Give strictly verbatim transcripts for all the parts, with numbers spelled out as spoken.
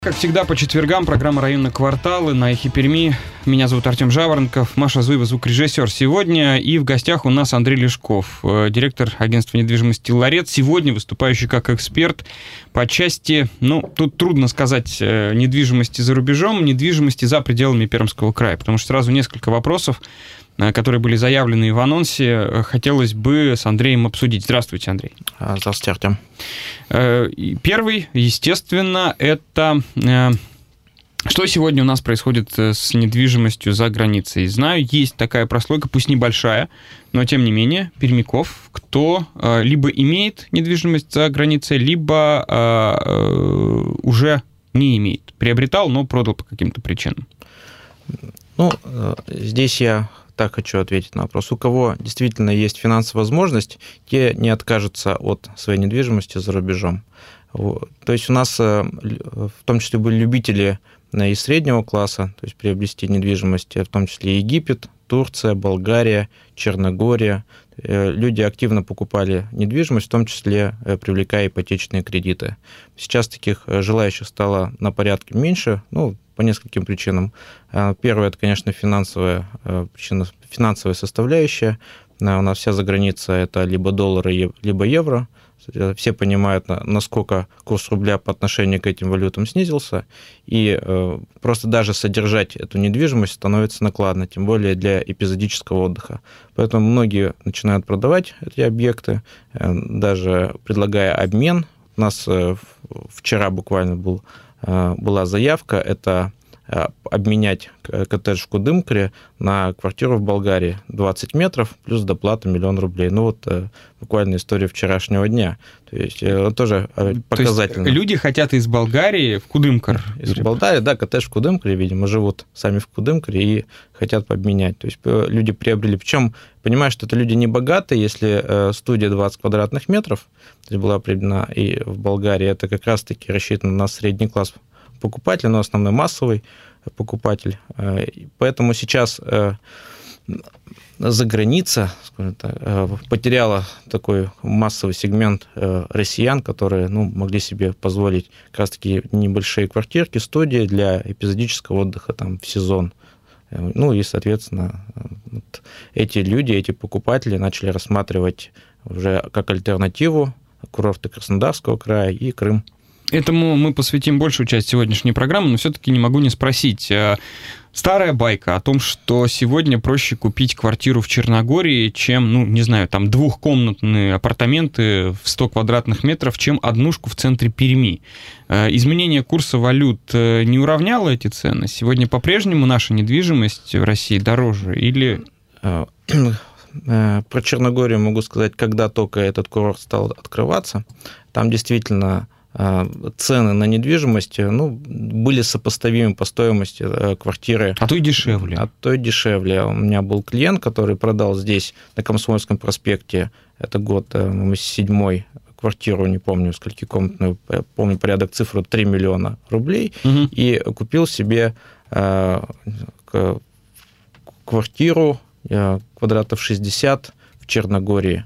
Как всегда, по четвергам программа «Районные кварталы» на Эхе Перми. Меня зовут Артем Жаворонков, Маша Зуева, звукорежиссер сегодня. И в гостях у нас Андрей Лешков, директор агентства недвижимости «Ларец». Сегодня выступающий как эксперт по части, ну, тут трудно сказать, недвижимости за рубежом, недвижимости за пределами Пермского края. Потому что сразу несколько вопросов, которые были заявлены в анонсе, хотелось бы с Андреем обсудить. Здравствуйте, Андрей. Здравствуйте, Артем. Первый, естественно, это что сегодня у нас происходит с недвижимостью за границей. Знаю, есть такая прослойка, пусть небольшая, но тем не менее, пермяков, кто либо имеет недвижимость за границей, либо уже не имеет. Приобретал, но продал по каким-то причинам. Ну, здесь я так хочу ответить на вопрос. У кого действительно есть финансовая возможность, те не откажутся от своей недвижимости за рубежом. То есть у нас в том числе были любители из среднего класса, то есть приобрести недвижимость, в том числе Египет, Турция, Болгария, Черногория. Люди активно покупали недвижимость, в том числе привлекая ипотечные кредиты. Сейчас таких желающих стало на порядке меньше, ну, по нескольким причинам. Первое, это, конечно, финансовая причина, финансовая составляющая. У нас вся заграница – это либо доллары, либо евро. Все понимают, насколько курс рубля по отношению к этим валютам снизился, и просто даже содержать эту недвижимость становится накладно, тем более для эпизодического отдыха. Поэтому многие начинают продавать эти объекты, даже предлагая обмен. У нас вчера буквально был, была заявка, это обменять коттедж в Кудымкаре на квартиру в Болгарии двадцать метров плюс доплата миллион рублей. Ну вот буквально история вчерашнего дня. То есть тоже показательно. То есть люди хотят из Болгарии в Кудымкар? Из Болгарии, да, коттедж в Кудымкаре, видимо, живут сами в Кудымкаре и хотят обменять. То есть люди приобрели. Причем, понимаешь, что это люди не богатые, если студия двадцать квадратных метров, то есть была приобретена и в Болгарии, это как раз-таки рассчитано на средний класс покупатель, но основной массовый покупатель. Поэтому сейчас заграница, скажем так, потеряла такой массовый сегмент россиян, которые, ну, могли себе позволить как раз-таки небольшие квартирки, студии для эпизодического отдыха там, в сезон. Ну и, соответственно, вот эти люди, эти покупатели начали рассматривать уже как альтернативу курорты Краснодарского края и Крым. Этому мы посвятим большую часть сегодняшней программы, но все-таки не могу не спросить. Старая байка о том, что сегодня проще купить квартиру в Черногории, чем, ну, не знаю, там двухкомнатные апартаменты в сто квадратных метров, чем однушку в центре Перми. Изменение курса валют не уравняло эти цены? Сегодня по-прежнему наша недвижимость в России дороже или... Про Черногорию могу сказать, когда только этот курорт стал открываться, там действительно... цены на недвижимость, ну, были сопоставимы по стоимости квартиры. А то и дешевле. А то и дешевле. У меня был клиент, который продал здесь, на Комсомольском проспекте, это год седьмой, квартиру, не помню, скольки комнатную, помню порядок цифру, три миллиона рублей, угу. И купил себе квартиру квадратов шестьдесят в Черногории.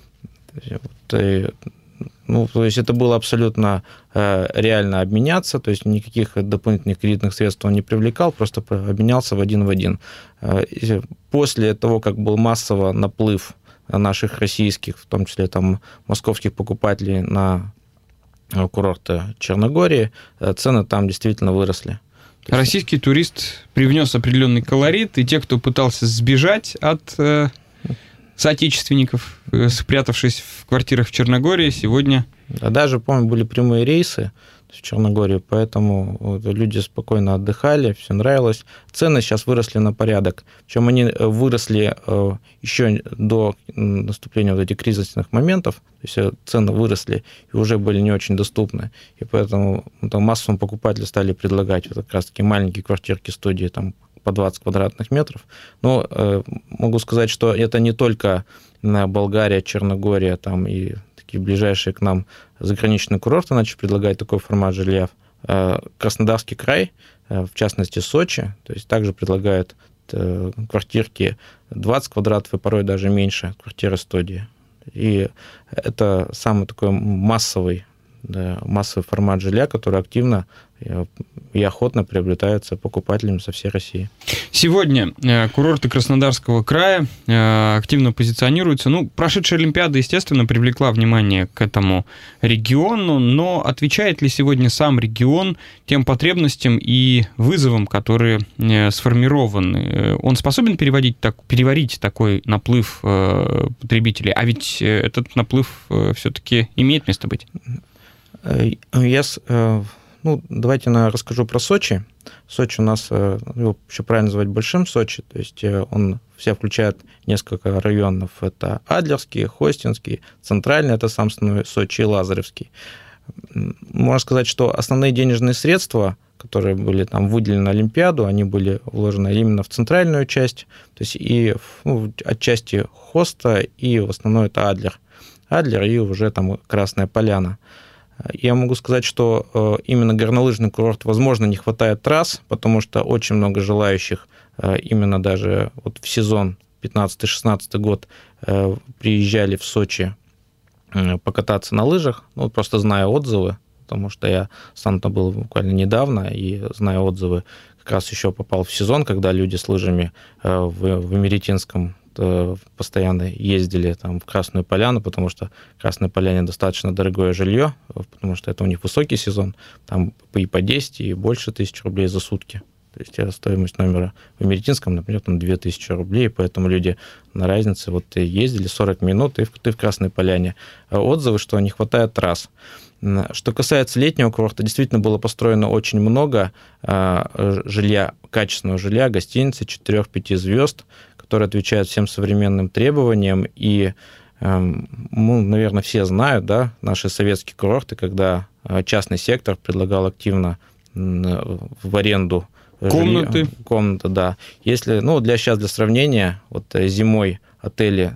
Ну, то есть это было абсолютно э, реально обменяться, то есть никаких дополнительных кредитных средств он не привлекал, просто обменялся в один в один. Э, после того, как был массово наплыв наших российских, в том числе там московских покупателей на курорты Черногории, э, цены там действительно выросли. Российский турист привнес определенный колорит, и те, кто пытался сбежать от... Э... соотечественников, спрятавшись в квартирах в Черногории, сегодня... А даже, помню, были прямые рейсы в Черногорию, поэтому вот, люди спокойно отдыхали, все нравилось. Цены сейчас выросли на порядок. Причем они выросли еще до наступления вот этих кризисных моментов, то есть цены выросли и уже были не очень доступны. И поэтому там, массовым покупателям стали предлагать вот как раз такие маленькие квартирки, студии, там, по двадцать квадратных метров. Но э, могу сказать, что это не только Болгария, Черногория там, и такие ближайшие к нам заграничные курорты начали предлагать такой формат жилья. Э, Краснодарский край, э, в частности Сочи, то есть также предлагает э, квартирки двадцать квадратов и порой даже меньше, квартиры-студии. И это самый такой массовый да, массовый формат жилья, который активно и охотно приобретается покупателями со всей России. Сегодня курорты Краснодарского края активно позиционируются. Ну, прошедшая Олимпиада, естественно, привлекла внимание к этому региону, но отвечает ли сегодня сам регион тем потребностям и вызовам, которые сформированы? Он способен переводить, так, переварить такой наплыв потребителей? А ведь этот наплыв все-таки имеет место быть. Я... Ну, давайте я расскажу про Сочи. Сочи у нас, его еще правильно называть большим Сочи, то есть он в себя включает несколько районов. Это Адлерский, Хостинский, Центральный, это сам Сочи и Лазаревский. Можно сказать, что основные денежные средства, которые были там выделены на Олимпиаду, они были вложены именно в центральную часть, то есть и ну, отчасти Хоста, и в основном это Адлер. Адлер и уже там Красная Поляна. Я могу сказать, что именно горнолыжный курорт, возможно, не хватает трасс, потому что очень много желающих именно даже вот в сезон пятнадцатый-шестнадцатый год приезжали в Сочи покататься на лыжах, ну, просто зная отзывы, потому что я сам там был буквально недавно, и зная отзывы, как раз еще попал в сезон, когда люди с лыжами в, в Имеретинском постоянно ездили там в Красную Поляну, потому что в Красной Поляне достаточно дорогое жилье, потому что это у них высокий сезон, там и по десять, и больше тысяч рублей за сутки. То есть стоимость номера в Имеретинском, например, там две тысячи рублей, поэтому люди на разнице вот ездили сорок минут, и в, ты в Красной Поляне. Отзывы, что не хватает трасс. Что касается летнего курорта, действительно было построено очень много жилья, качественного жилья, гостиницы четыре-пять звезд, которые отвечают всем современным требованиям. И, ну, наверное, все знают, да, наши советские курорты, когда частный сектор предлагал активно в аренду комнаты. Жилье, комнаты, да. Если, ну, для сейчас для сравнения, вот зимой отели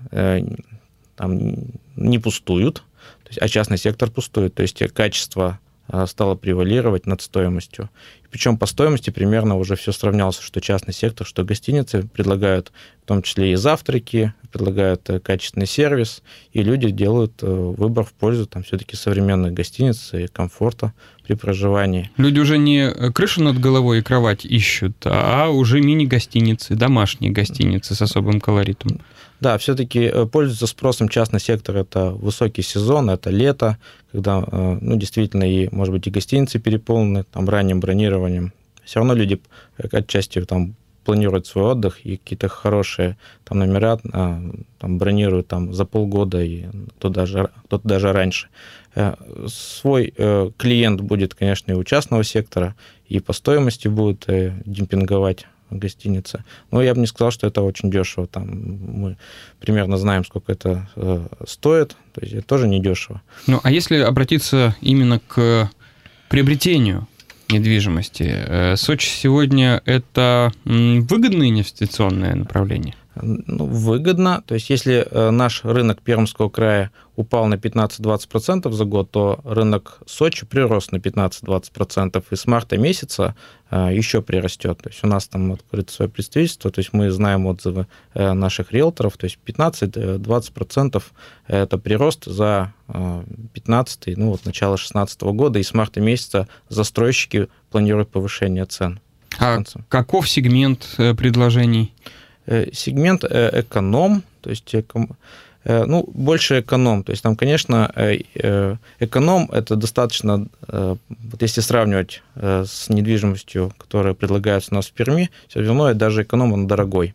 там не пустуют, то есть, а частный сектор пустует, то есть качество стало превалировать над стоимостью. Причем по стоимости примерно уже все сравнялось, что частный сектор, что гостиницы предлагают, в том числе и завтраки, предлагают качественный сервис, и люди делают выбор в пользу там все-таки современных гостиниц и комфорта при проживании. Люди уже не крышу над головой и кровать ищут, а уже мини-гостиницы, домашние гостиницы с особым колоритом. Да, все-таки пользуется спросом частный сектор, это высокий сезон, это лето, когда, ну, действительно, и, может быть, и гостиницы переполнены там ранним бронированием. Все равно люди отчасти там планируют свой отдых, и какие-то хорошие там номера там, бронируют там, за полгода, и кто-то даже, кто-то даже раньше. Свой клиент будет, конечно, и у частного сектора, и по стоимости будут демпинговать гостиница. Но я бы не сказал, что это очень дешево. Там мы примерно знаем, сколько это э, стоит. То есть это тоже не дешево. Ну, а если обратиться именно к приобретению недвижимости, Сочи сегодня это выгодное инвестиционное направление? Ну, выгодно. То есть если наш рынок Пермского края упал на пятнадцать-двадцать процентов за год, то рынок Сочи прирос на пятнадцать-двадцать процентов, и с марта месяца еще прирастет. То есть у нас там открыто свое представительство, то есть мы знаем отзывы наших риэлторов, то есть пятнадцать-двадцать процентов это прирост за пятнадцатый, ну вот начало шестнадцатого года, и с марта месяца застройщики планируют повышение цен. А каков сегмент предложений? Сегмент эконом, то есть ну, больше эконом. То есть там, конечно, эконом – это достаточно, вот если сравнивать с недвижимостью, которая предлагается у нас в Перми, все равно даже эконом, он дорогой.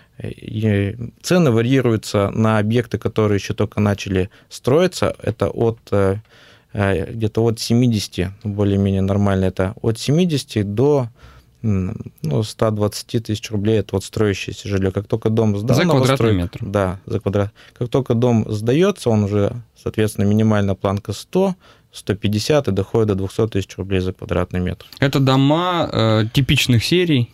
И цены варьируются на объекты, которые еще только начали строиться. Это от где-то от семидесяти, более-менее нормально, это от семидесяти до ну, сто двадцать тысяч рублей, это вот строящееся жилье. Как только дом сдан, за квадратный метр. Да, за квадрат. Как только дом сдается, он уже, соответственно, минимальная планка сто, сто пятьдесят и доходит до двести тысяч рублей за квадратный метр. Это дома э, типичных серий?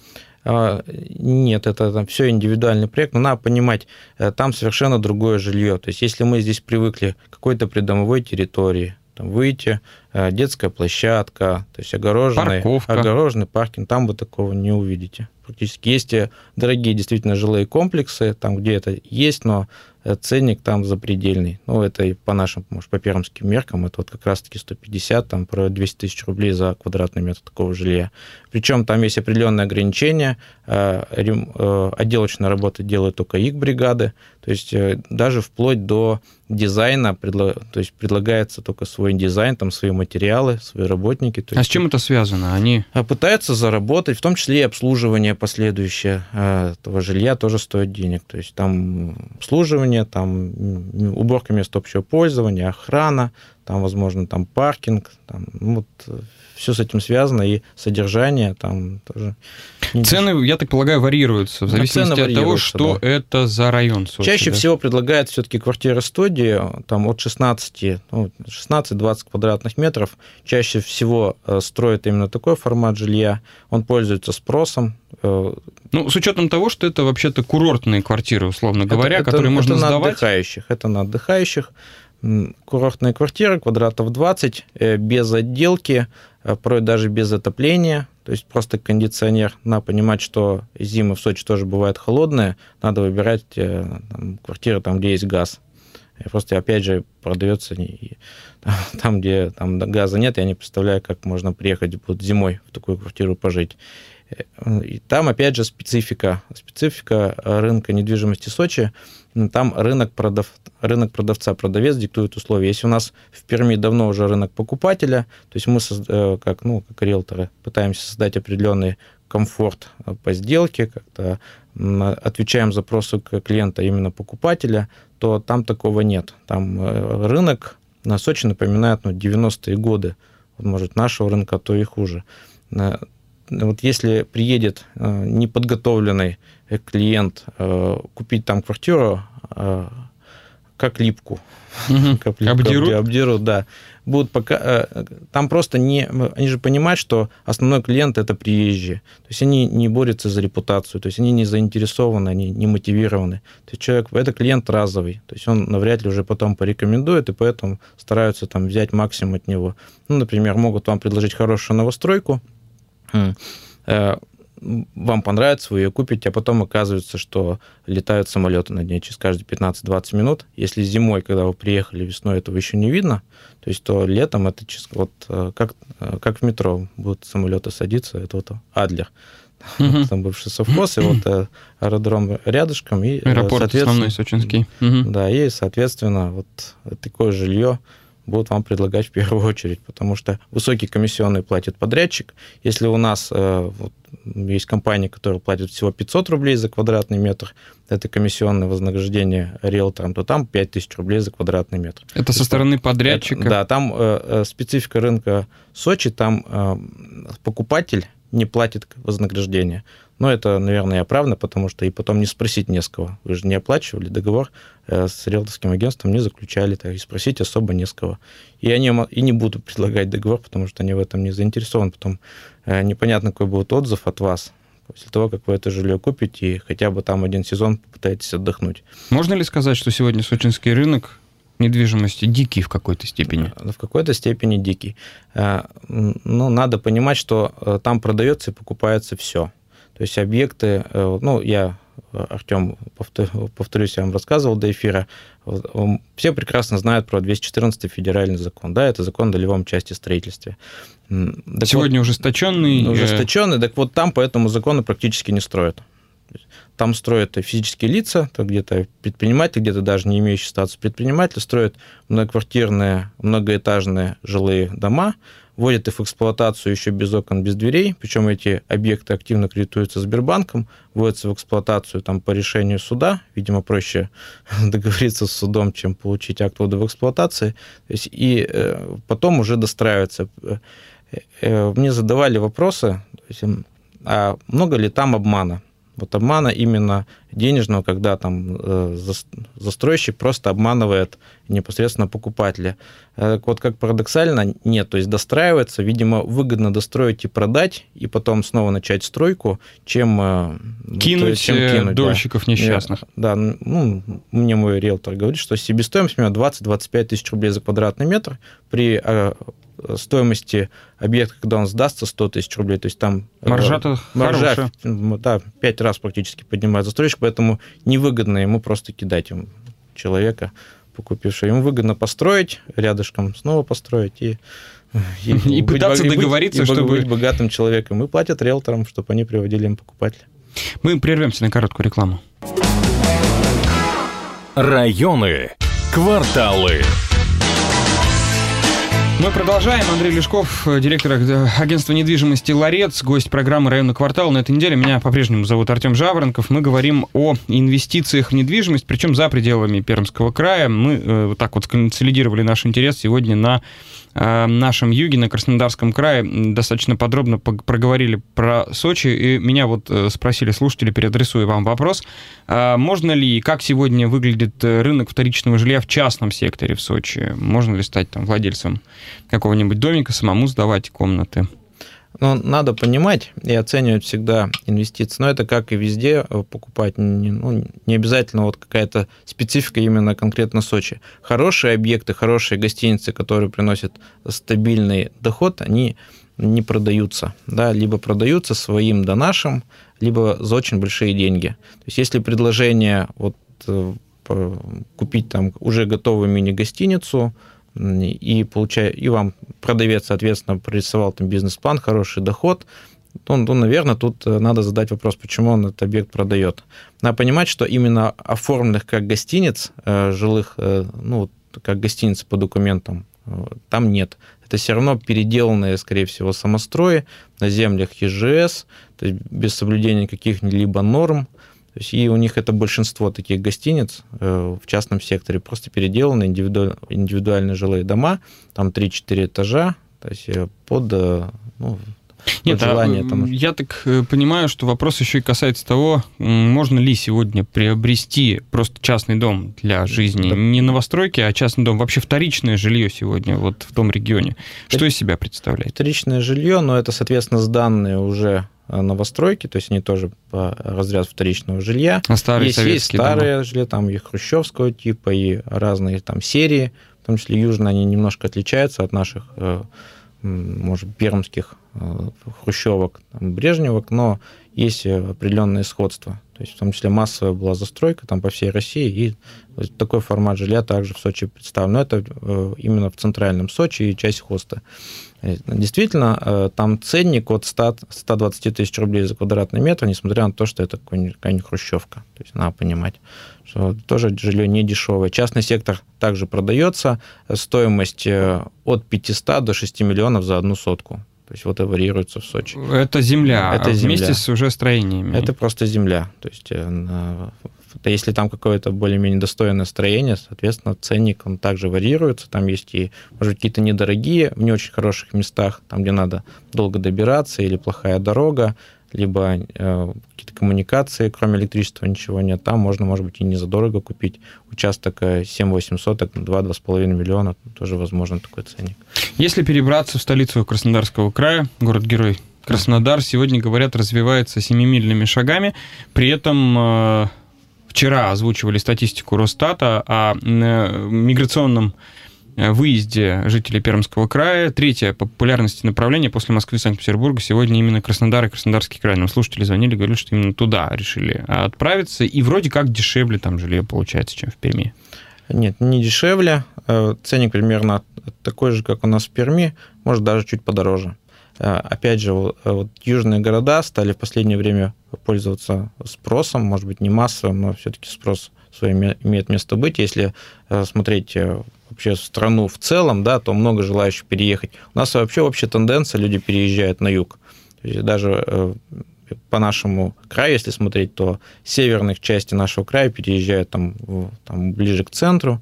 Нет, это там все индивидуальный проект, но надо понимать, там совершенно другое жилье. То есть если мы здесь привыкли к какой-то придомовой территории, там, выйти, детская площадка, то есть огороженный, огороженный паркинг, там вы такого не увидите. Практически есть дорогие действительно жилые комплексы, там, где это есть, но ценник там запредельный. Ну, это и по нашим, может, по пермским меркам, это вот как раз-таки сто пятьдесят, там, про двести тысяч рублей за квадратный метр такого жилья. Причем там есть определенные ограничения, отделочные работы делают только их бригады, то есть даже вплоть до дизайна, то есть предлагается только свой дизайн, там, свои материалы, свои работники. То а есть, с чем это связано? Они пытаются заработать, в том числе и обслуживание последующее этого жилья тоже стоит денег. То есть там обслуживание, там уборка мест общего пользования, охрана, там, возможно, там паркинг, там, ну, вот, все с этим связано, и содержание там тоже. Цены, я так полагаю, вариируются в зависимости от того, что да. это за район Сочи. Чаще да? всего предлагают все-таки квартиры-студии, там от шестнадцати, ну, шестнадцать-двадцать квадратных метров. Чаще всего строят именно такой формат жилья, он пользуется спросом. Ну, с учетом того, что это вообще-то курортные квартиры, условно говоря, это, которые это, можно это сдавать. На отдыхающих, это на отдыхающих. Курортные квартиры, квадратов двадцать, без отделки, порой даже без отопления, то есть просто кондиционер. Надо понимать, что зимы в Сочи тоже бывают холодные, надо выбирать там, квартиры там, где есть газ. И просто, опять же, продается там, где там газа нет, я не представляю, как можно приехать вот, зимой в такую квартиру пожить. И там, опять же, специфика, специфика рынка недвижимости Сочи. Там рынок, продав... рынок продавца, продавец диктует условия. Если у нас в Перми давно уже рынок покупателя, то есть мы, как, ну, как риэлторы, пытаемся создать определенный комфорт по сделке, как-то отвечаем запросу клиента, именно покупателя, то там такого нет. Там рынок на Сочи напоминает ну, девяностые годы, может, нашего рынка, а то и хуже. Вот если приедет неподготовленный клиент купить там квартиру, как липку, угу. как липку обдерут? обдерут, да. Будут пока, там просто не... Они же понимают, что основной клиент – это приезжие. То есть они не борются за репутацию, то есть они не заинтересованы, они не мотивированы. То есть человек, это клиент разовый, то есть он навряд ли уже потом порекомендует, и поэтому стараются там взять максимум от него. Ну, например, могут вам предложить хорошую новостройку, вам понравится, вы ее купите, а потом оказывается, что летают самолеты над ней через каждые пятнадцать-двадцать минут. Если зимой, когда вы приехали, весной этого еще не видно, то есть то летом это вот как, как в метро будут самолеты садиться, это вот Адлер. Uh-huh. Там бывший совхоз, и вот аэродром рядышком. И, аэропорт основной сочинский. Uh-huh. Да, и, соответственно, вот такое жилье будут вам предлагать в первую очередь, потому что высокие комиссионные платит подрядчик. Если у нас э, вот, есть компания, которая платит всего пятьсот рублей за квадратный метр, это комиссионное вознаграждение риэлторам, то там пять тысяч рублей за квадратный метр. Это со стороны подрядчика? Это, да, там э, специфика рынка Сочи, там э, покупатель не платит вознаграждение. Но это, наверное, оправдано, потому что и потом не спросить не с кого. Вы же не оплачивали договор с риэлторским агентством, не заключали, так и спросить особо не с кого. И они и не будут предлагать договор, потому что они в этом не заинтересованы. Потом непонятно, какой будет отзыв от вас после того, как вы это жилье купите, и хотя бы там один сезон попытаетесь отдохнуть. Можно ли сказать, что сегодня сочинский рынок недвижимости дикий в какой-то степени? В какой-то степени дикий. Ну, надо понимать, что там продается и покупается все. То есть объекты, ну, я, Артем, повторюсь, я вам рассказывал до эфира, все прекрасно знают про двести четырнадцатый федеральный закон, да, это закон о долевом части строительстве. Так Сегодня вот, ужесточенный. Ужесточенный, так вот там по этому закону практически не строят. Там строят физические лица, то где-то предприниматели, где-то даже не имеющие статус предпринимателя, строят многоквартирные, многоэтажные жилые дома, вводят их в эксплуатацию еще без окон, без дверей, причем эти объекты активно кредитуются Сбербанком, вводятся в эксплуатацию там, по решению суда, видимо, проще договориться с судом, чем получить акт ввода в эксплуатацию, то есть, и э, потом уже достраивается. Э, мне задавали вопросы, то есть, а много ли там обмана? Вот обмана именно денежного, когда там э, застройщик просто обманывает непосредственно покупателя. Э, вот как парадоксально, нет, то есть достраивается, видимо, выгодно достроить и продать, и потом снова начать стройку, чем, э, кинуть, есть, чем кинуть дольщиков да. несчастных. Да, ну, мне мой риэлтор говорит, что себестоимость у меня двадцать-двадцать пять тысяч рублей за квадратный метр при э, стоимости объекта, когда он сдастся, сто тысяч рублей, то есть там... Маржа-то маржа, хорошая. Да, пять раз практически поднимает застройщик, поэтому невыгодно ему просто кидать ему человека, покупившего. Ему выгодно построить, рядышком снова построить и... И, и быть, пытаться и договориться, быть, чтобы... быть богатым человеком. И платят риэлторам, чтобы они приводили им покупателя. Мы прервемся на короткую рекламу. Районы, кварталы. Мы продолжаем. Андрей Лешков, директор агентства недвижимости «Ларец», гость программы «Районный квартал». На этой неделе меня по-прежнему зовут Артем Жаворонков. Мы говорим о инвестициях в недвижимость, причем за пределами Пермского края. Мы э, вот так вот консолидировали наш интерес сегодня на э, нашем юге, на Краснодарском крае. Достаточно подробно проговорили про Сочи. И меня вот э, спросили слушатели, переадресую вам вопрос. Э, можно ли, как сегодня выглядит рынок вторичного жилья в частном секторе в Сочи? Можно ли стать там владельцем какого-нибудь домика, самому сдавать комнаты? Но надо понимать и оценивать всегда инвестиции. Но это как и везде покупать. Не, ну, не обязательно вот какая-то специфика именно конкретно Сочи. Хорошие объекты, хорошие гостиницы, которые приносят стабильный доход, они не продаются. Да? Либо продаются своим да нашим, либо за очень большие деньги. То есть если предложение вот, купить там уже готовую мини-гостиницу, и, получая, и вам продавец, соответственно, прорисовал там бизнес-план, хороший доход, то, ну, наверное, тут надо задать вопрос, почему он этот объект продает. Надо понимать, что именно оформленных как гостиниц, жилых, ну, как гостиницы по документам, там нет. Это все равно переделанные, скорее всего, самострои на землях ЕЖС, то есть без соблюдения каких-либо норм. То есть и у них это большинство таких гостиниц в частном секторе, просто переделаны индивиду... индивидуальные жилые дома, там три-четыре этажа, то есть под, ну, Нет, желание. А, там... Я так понимаю, что вопрос еще и касается того, можно ли сегодня приобрести просто частный дом для жизни, да. Не новостройки, а частный дом, вообще вторичное жилье сегодня вот в том регионе. Что из себя представляет? Вторичное жилье, но это, соответственно, сданные уже новостройки, то есть они тоже по разряду вторичного жилья. А старые есть, советские есть старые дома? жилья, там и хрущевского типа, и разные там серии, в том числе южные, они немножко отличаются от наших, может, пермских хрущевок, там, брежневок, но есть определенные сходства. То есть в том числе массовая была застройка там по всей России, и такой формат жилья также в Сочи представлен. Но это именно в центральном Сочи и часть хоста. Действительно, там ценник от ста - ста двадцати тысяч рублей за квадратный метр, несмотря на то, что это какая-нибудь хрущевка. То есть надо понимать, что тоже жилье не дешевое. Частный сектор также продается, стоимость от пятисот до шести миллионов за одну сотку. То есть вот и варьируется в Сочи. Это земля, это вместе земля. с уже строениями. Это просто земля. То есть если там какое-то более-менее достойное строение, соответственно, ценник он также варьируется. Там есть и, может быть, какие-то недорогие, в не очень хороших местах, там, где надо долго добираться, или плохая дорога, либо э, какие-то коммуникации, кроме электричества ничего нет. Там можно, может быть, и не задорого купить. Участок семь-восемь соток, два-два с половиной миллиона, тоже возможен такой ценник. Если перебраться в столицу Краснодарского края, город-герой Краснодар, сегодня, говорят, развивается семимильными шагами, при этом... Э, Вчера озвучивали статистику Росстата о миграционном выезде жителей Пермского края. Третье по популярности направление после Москвы и Санкт-Петербурга сегодня именно Краснодар и Краснодарский край. Нам слушатели звонили, говорили, что именно туда решили отправиться. И вроде как дешевле там жилье получается, чем в Перми. Нет, не дешевле. Ценник примерно такой же, как у нас в Перми, может даже чуть подороже. Опять же, вот южные города стали в последнее время пользоваться спросом, может быть, не массовым, но все-таки спрос свой имеет место быть. Если смотреть вообще страну в целом, да, то много желающих переехать. У нас вообще общая тенденция, люди переезжают на юг. То есть даже по нашему краю, если смотреть, то северных частей нашего края переезжают там, там ближе к центру,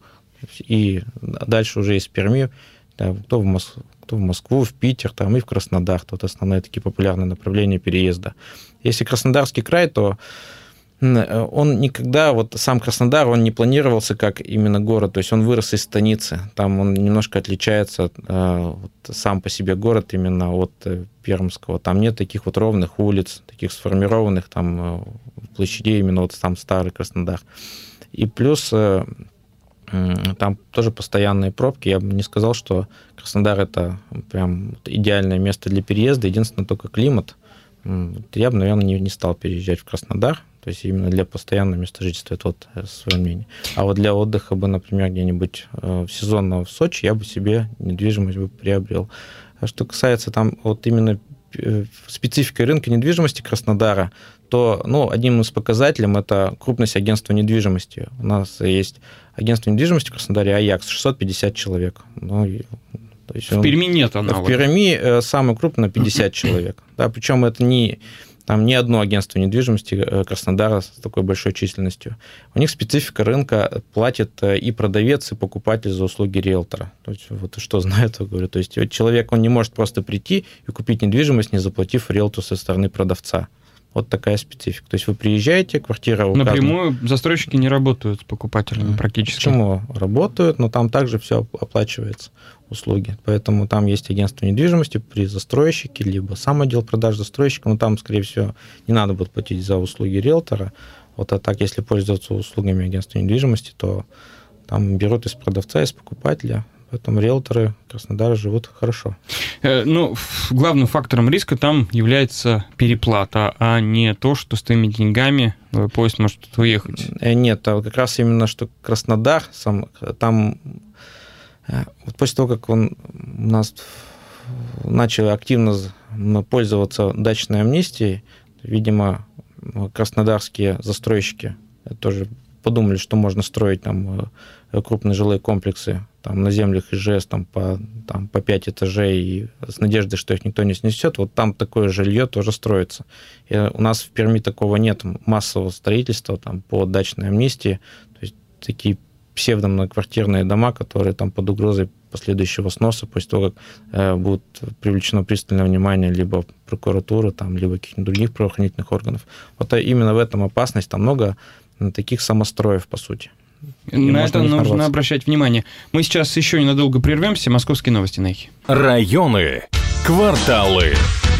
и дальше уже из Перми, да, кто в Москву, кто в Москву, в Питер, там и в Краснодар. Вот основные такие популярные направления переезда. Если Краснодарский край, то он никогда, вот сам Краснодар, он не планировался как именно город, то есть он вырос из станицы. Там он немножко отличается, вот, сам по себе город именно от Пермского. Там нет таких вот ровных улиц, таких сформированных там площадей, именно вот сам старый Краснодар. И плюс там тоже постоянные пробки. Я бы не сказал, что Краснодар – это прям идеальное место для переезда. Единственное, только климат. Я бы, наверное, не, не стал переезжать в Краснодар. То есть именно для постоянного места жительства, это вот свое мнение. А вот для отдыха бы, например, где-нибудь сезонно в Сочи, я бы себе недвижимость бы приобрел. А что касается там вот именно специфики рынка недвижимости Краснодара, то ну, одним из показателей это крупность агентства недвижимости. У нас есть агентство недвижимости в Краснодаре Аякс, шестьсот пятьдесят человек. Ну, то есть в он, Перми нет аналогов. В Перми самый крупный пятьдесят человек. Да, причем это не, там, не одно агентство недвижимости Краснодара с такой большой численностью. У них специфика рынка, платит и продавец, и покупатель за услуги риэлтора. То есть, вот что знает, я говорю. То есть человек он не может просто прийти и купить недвижимость, не заплатив риэлтору со стороны продавца. Вот такая специфика. То есть вы приезжаете, квартира указана. Напрямую застройщики не работают с покупателями практически. Почему? Работают, но там также все оплачивается, услуги. Поэтому там есть агентство недвижимости при застройщике, либо сам отдел продаж застройщика, но там, скорее всего, не надо будет платить за услуги риэлтора. Вот а так, если пользоваться услугами агентства недвижимости, то там берут из продавца, из покупателя. Поэтому риэлторы Краснодара живут хорошо. Ну, главным фактором риска там является переплата, а не то, что с твоими деньгами поезд может уехать. Нет, а как раз именно, что Краснодар, сам, там, вот после того, как он у нас начал активно пользоваться дачной амнистией, видимо, краснодарские застройщики тоже подумали, что можно строить там крупные жилые комплексы там, на землях ИЖС там, по, там, по пять этажей и с надеждой, что их никто не снесет, вот там такое жилье тоже строится. И у нас в Перми такого нет массового строительства там, по дачной амнистии, то есть такие псевдомногоквартирные дома, которые там под угрозой последующего сноса, после того, как э, будет привлечено пристальное внимание либо прокуратуры, там, либо каких-нибудь других правоохранительных органов. Вот именно в этом опасность, там много таких самостроев, по сути. И на это нужно нарваться. Обращать внимание. Мы сейчас еще ненадолго прервемся. Московские новости на эхе. Районы, кварталы.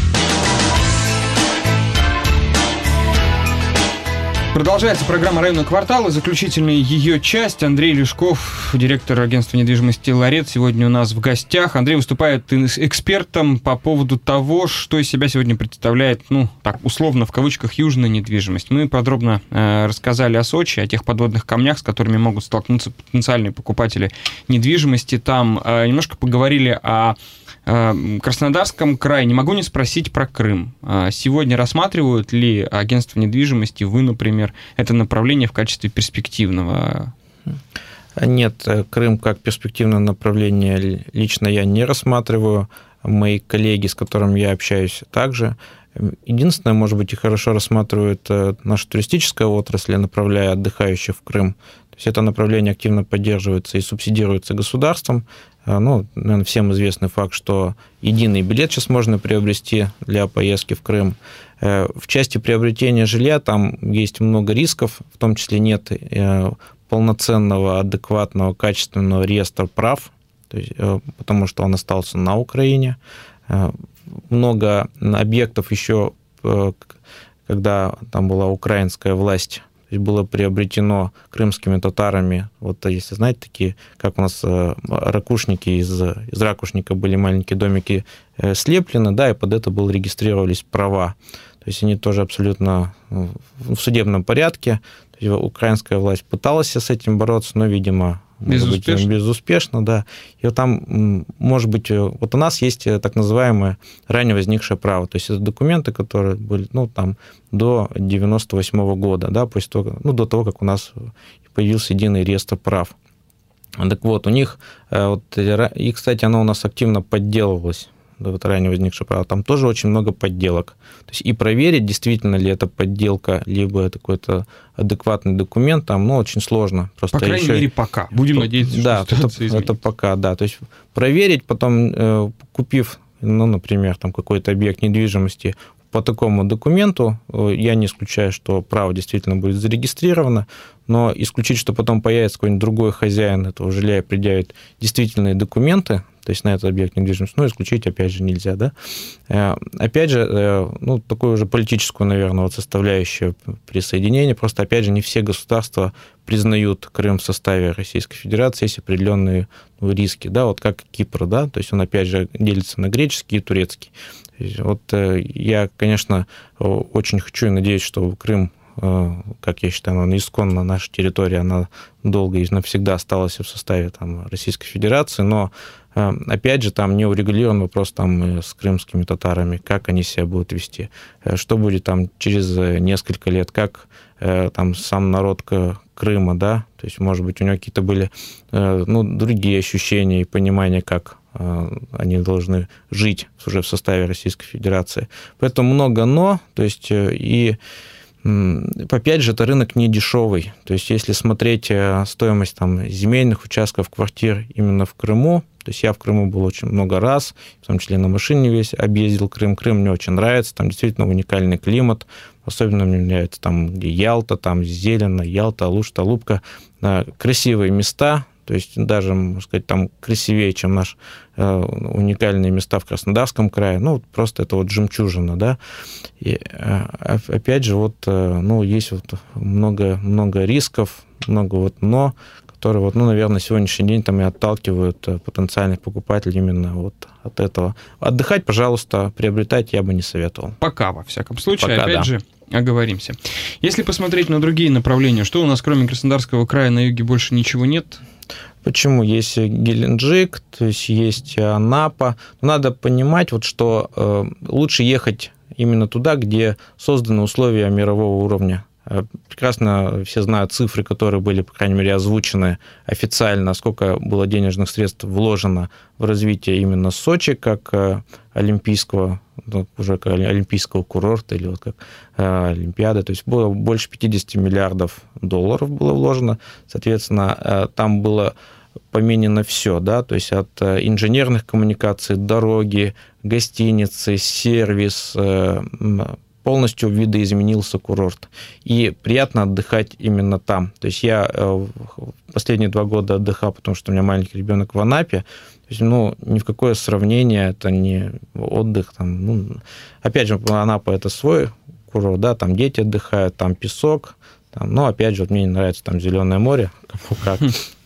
Продолжается программа «Районные кварталы», заключительная ее часть. Андрей Лешков, директор агентства недвижимости «Ларец», сегодня у нас в гостях. Андрей выступает экспертом по поводу того, что из себя сегодня представляет, ну, так, условно, в кавычках, южная недвижимость. Мы подробно э, рассказали о Сочи, о тех подводных камнях, с которыми могут столкнуться потенциальные покупатели недвижимости. Там э, немножко поговорили о Краснодарском крае. Не могу не спросить про Крым. Сегодня рассматривают ли агентство недвижимости, вы, например, это направление в качестве перспективного? Нет, Крым как перспективное направление лично я не рассматриваю. Мои коллеги, с которыми я общаюсь, также. Единственное, может быть, и хорошо рассматривают наша туристическая отрасль, направляя отдыхающих в Крым. То есть это направление активно поддерживается и субсидируется государством. Ну, наверное, всем известный факт, что единый билет сейчас можно приобрести для поездки в Крым. В части приобретения жилья там есть много рисков, в том числе нет полноценного, адекватного, качественного реестра прав, то есть, потому что он остался на Украине. Много объектов еще, когда там была украинская власть, было приобретено крымскими татарами. Вот если знаете, такие, как у нас ракушники, из, из ракушника были маленькие домики слеплены, да, и под это было регистрировались права. То есть они тоже абсолютно в судебном порядке. То есть украинская власть пыталась с этим бороться, но, видимо, безуспешно. Быть, безуспешно, да. И вот там, может быть, вот у нас есть так называемое ранее возникшее право. То есть это документы, которые были, ну, там, до девяносто восьмого года, да, после того, ну, до того, как у нас появился единый реестр прав. Так вот, у них, вот, и, кстати, оно у нас активно подделывалось, вот ранее возникшее право, там тоже очень много подделок. То есть и проверить, действительно ли это подделка, либо это какой-то адекватный документ, там, ну, очень сложно. Просто по крайней еще... мере, пока. Будем надеяться, да, что это, это пока, да. То есть проверить, потом, купив, ну, например, там какой-то объект недвижимости по такому документу, я не исключаю, что право действительно будет зарегистрировано, но исключить, что потом появится какой-нибудь другой хозяин этого жилья и предъявит действительные документы, то есть на этот объект недвижимости, ну, исключить, опять же, нельзя, да. Опять же, ну, такую уже политическую, наверное, вот составляющую присоединения, просто, опять же, не все государства признают Крым в составе Российской Федерации, есть определенные ну, риски, да, вот как Кипр, да, то есть он, опять же, делится на греческий и турецкий. Вот я, конечно, очень хочу и надеюсь, что Крым, как я считаю, она исконно наша территория, она долго и навсегда осталась в составе там, Российской Федерации, но, опять же, там не урегулирован вопрос там, с крымскими татарами, как они себя будут вести, что будет там через несколько лет, как там сам народ Крыма, да, то есть, может быть, у него какие-то были ну, другие ощущения и понимания, как они должны жить уже в составе Российской Федерации. Поэтому много «но», то есть и опять же, это рынок не дешевый. То есть, если смотреть стоимость там, земельных участков, квартир именно в Крыму, то есть я в Крыму был очень много раз, в том числе на машине весь объездил Крым. Крым мне очень нравится, там действительно уникальный климат. Особенно мне нравится там, где Ялта, там Зелено, Ялта, Алуш, Талупка. Красивые места, то есть даже, можно сказать, там красивее, чем наши уникальные места в Краснодарском крае. Ну, просто это вот жемчужина, да. И опять же, вот, ну, есть вот много, много рисков, много вот «но», которые, вот, ну, наверное, на сегодняшний день там и отталкивают потенциальных покупателей именно вот от этого. Отдыхать, пожалуйста, приобретать я бы не советовал. Пока, во всяком случае, Пока, опять да. же, оговоримся. Если посмотреть на другие направления, что у нас, кроме Краснодарского края, на юге больше ничего нет? Почему? Есть Геленджик, то есть есть Анапа. Но надо понимать, вот, что э, лучше ехать именно туда, где созданы условия мирового уровня. Прекрасно все знают цифры, которые были, по крайней мере, озвучены официально, сколько было денежных средств вложено в развитие именно Сочи как олимпийского, уже как олимпийского курорта или вот как Олимпиады. То есть было больше пятьдесят миллиардов долларов было вложено. Соответственно, там было поменено все, да, то есть от инженерных коммуникаций, дороги, гостиницы, сервис, полностью видоизменился курорт. И приятно отдыхать именно там. То есть я последние два года отдыхал, потому что у меня маленький ребенок в Анапе. То есть, ну, ни в какое сравнение это не отдых. Там, ну, опять же, Анапа – это свой курорт, да, там дети отдыхают, там песок. Там, но, опять же, вот мне не нравится там Зеленое море. Как.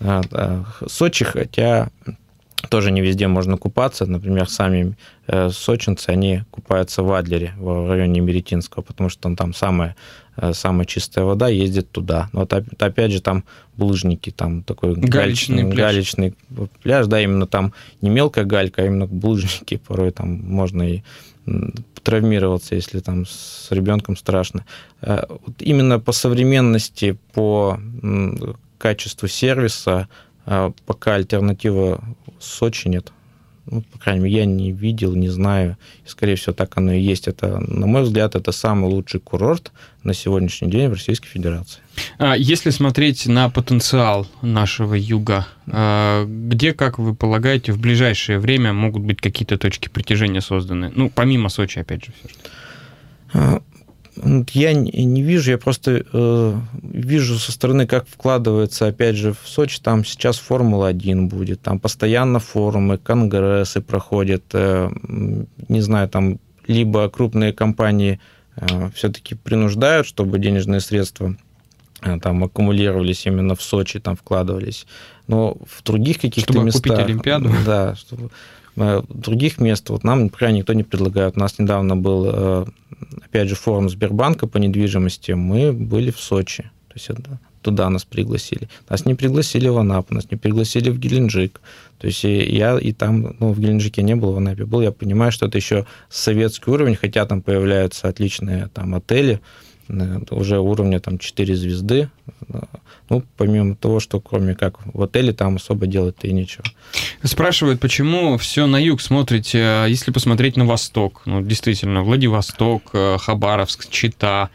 Сочи, хотя... Тоже не везде можно купаться. Например, сами сочинцы, они купаются в Адлере, в районе Меретинского, потому что там самая, самая чистая вода, ездит туда. Но вот, опять же, там булыжники, там такой галечный, галечный, пляж. галечный пляж, да, именно там не мелкая галька, а именно булыжники. Порой там можно и травмироваться, если там с ребенком страшно. Вот именно по современности, по качеству сервиса пока альтернатива Сочи нет. Ну, по крайней мере, я не видел, не знаю. И, скорее всего, так оно и есть. Это, на мой взгляд, это самый лучший курорт на сегодняшний день в Российской Федерации. Если смотреть на потенциал нашего юга, где, как вы полагаете, в ближайшее время могут быть какие-то точки притяжения созданы? Ну, помимо Сочи, опять же. Все. Я не вижу, я просто э, вижу со стороны, как вкладывается, опять же, в Сочи, там сейчас Формула один будет, там постоянно форумы, конгрессы проходят, э, не знаю, там либо крупные компании э, все-таки принуждают, чтобы денежные средства э, там аккумулировались именно в Сочи, там вкладывались, но в других каких-то чтобы местах... Чтобы купить Олимпиаду? Да, чтобы... В других мест, вот нам, пока никто не предлагает. У нас недавно был, опять же, форум Сбербанка по недвижимости, мы были в Сочи, то есть туда нас пригласили. Нас не пригласили в Анапу, нас не пригласили в Геленджик. То есть я и там, ну, в Геленджике не был, в Анапе был, я понимаю, что это еще советский уровень, хотя там появляются отличные там отели, уже уровня там четыре звезды. Ну, помимо того, что кроме как в отеле там особо делать-то и нечего. Спрашивают, почему все на юг смотрите, если посмотреть на восток. Ну, действительно, Владивосток, Хабаровск, Чита,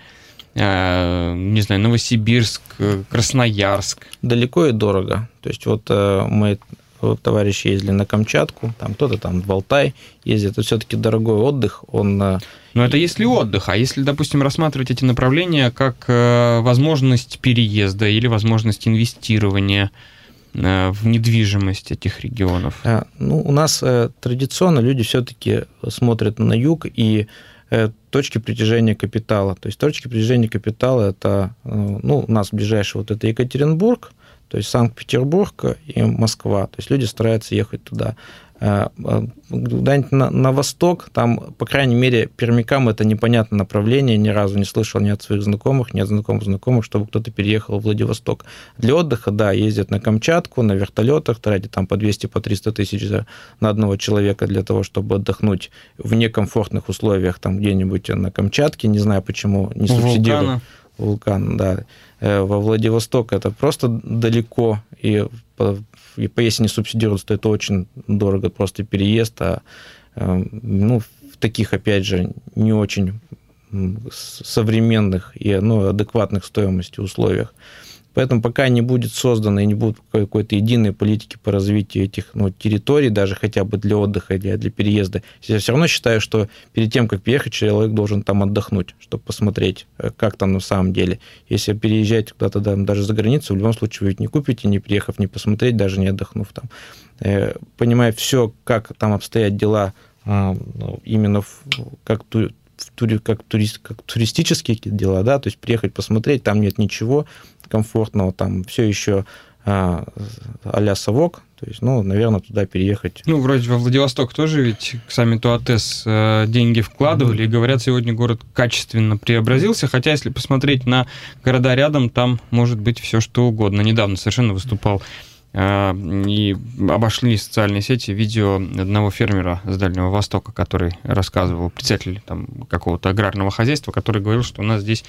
не знаю, Новосибирск, Красноярск. Далеко и дорого. То есть вот мы, вот, товарищи ездили на Камчатку, там кто-то там в Алтай ездит. Это все-таки дорогой отдых, он Но это если отдых, а если, допустим, рассматривать эти направления как возможность переезда или возможность инвестирования в недвижимость этих регионов? Ну, у нас традиционно люди все-таки смотрят на юг и точки притяжения капитала. То есть точки притяжения капитала это, ну, у нас ближайший вот это Екатеринбург, то есть Санкт-Петербург и Москва. То есть люди стараются ехать туда. Куда-нибудь на, на восток, там, по крайней мере, пермякам это непонятное направление, ни разу не слышал ни от своих знакомых, ни от знакомых знакомых, чтобы кто-то переехал в Владивосток. Для отдыха, да, ездят на Камчатку, на вертолетах, тратят там по двести, по триста тысяч на одного человека для того, чтобы отдохнуть в некомфортных условиях, там где-нибудь на Камчатке, не знаю, почему не субсидируют. Вулкан, да. Во Владивосток это просто далеко, и, и если не субсидируют, то это очень дорого, просто переезд, а ну, в таких, опять же, не очень современных и ну, адекватных стоимости условиях. Поэтому пока не будет создано и не будет какой-то единой политики по развитию этих ну, территорий, даже хотя бы для отдыха или для переезда, я все равно считаю, что перед тем, как переехать, человек должен там отдохнуть, чтобы посмотреть, как там на самом деле. Если переезжать куда-то даже за границу, в любом случае вы ведь не купите, не приехав, не посмотреть, даже не отдохнув там. Понимая все, как там обстоят дела, именно как ту как, турист, как туристические дела, да, то есть приехать посмотреть, там нет ничего комфортного, там все еще а, а-ля совок, то есть, ну, наверное, туда переехать. Ну, вроде во Владивосток тоже ведь к саммиту АТЭС деньги вкладывали, mm-hmm. и, говорят, сегодня город качественно преобразился, хотя, если посмотреть на города рядом, там может быть все что угодно. Недавно совершенно выступал и обошли социальные сети видео одного фермера с Дальнего Востока, который рассказывал, председатель там, какого-то аграрного хозяйства, который говорил, что у нас здесь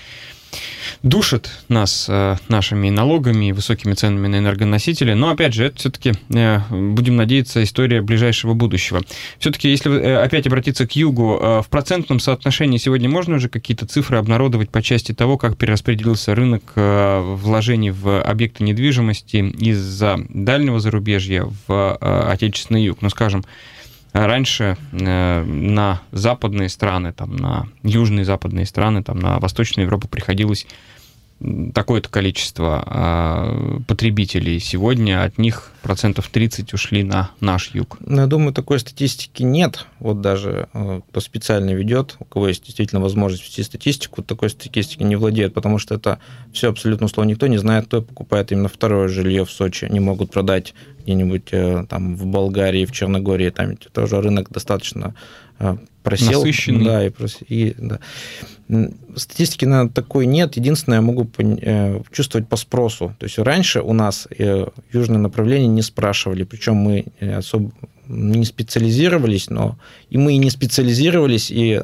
душат нас нашими налогами и высокими ценами на энергоносители. Но, опять же, это все-таки, будем надеяться, история ближайшего будущего. Все-таки, если опять обратиться к югу, в процентном соотношении сегодня можно уже какие-то цифры обнародовать по части того, как перераспределился рынок вложений в объекты недвижимости из-за дальнего зарубежья в отечественный юг? Ну, скажем, раньше на западные страны, там, на южные западные страны, там, на Восточную Европу приходилось такое-то количество потребителей. Сегодня от них процентов тридцать ушли на наш юг. Я думаю, такой статистики нет. Вот даже кто специально ведет, у кого есть действительно возможность вести статистику, такой статистики не владеет, потому что это все абсолютно условно. Никто не знает, кто покупает именно второе жилье в Сочи. Не могут продать где-нибудь там в Болгарии, в Черногории. Там тоже рынок достаточно просел. Насыщенный. Да, и, и, да. Статистики, наверное, такой нет. Единственное, я могу чувствовать по спросу. То есть раньше у нас южное направление не спрашивали, причем мы особо не специализировались, но и мы и не специализировались, и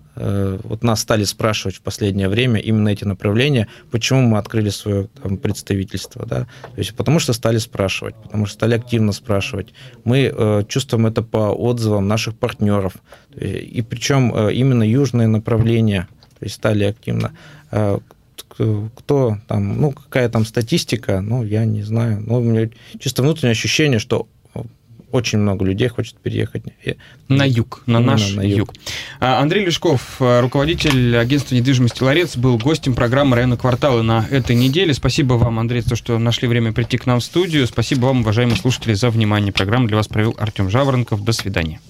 вот нас стали спрашивать в последнее время именно эти направления, почему мы открыли свое там, представительство, да, то есть потому что стали спрашивать, потому что стали активно спрашивать. Мы э, чувствуем это по отзывам наших партнеров, и причем э, именно южное направление, то есть стали активно. Э, кто там, ну, какая там статистика, ну, я не знаю, но у меня чисто внутреннее ощущение, что очень много людей хочет переехать на юг, на Именно наш на юг. юг. Андрей Лешков, руководитель агентства недвижимости «Ларец», был гостем программы «Районные кварталы» на этой неделе. Спасибо вам, Андрей, за то, что нашли время прийти к нам в студию. Спасибо вам, уважаемые слушатели, за внимание. Программу для вас провел Артем Жаворонков. До свидания.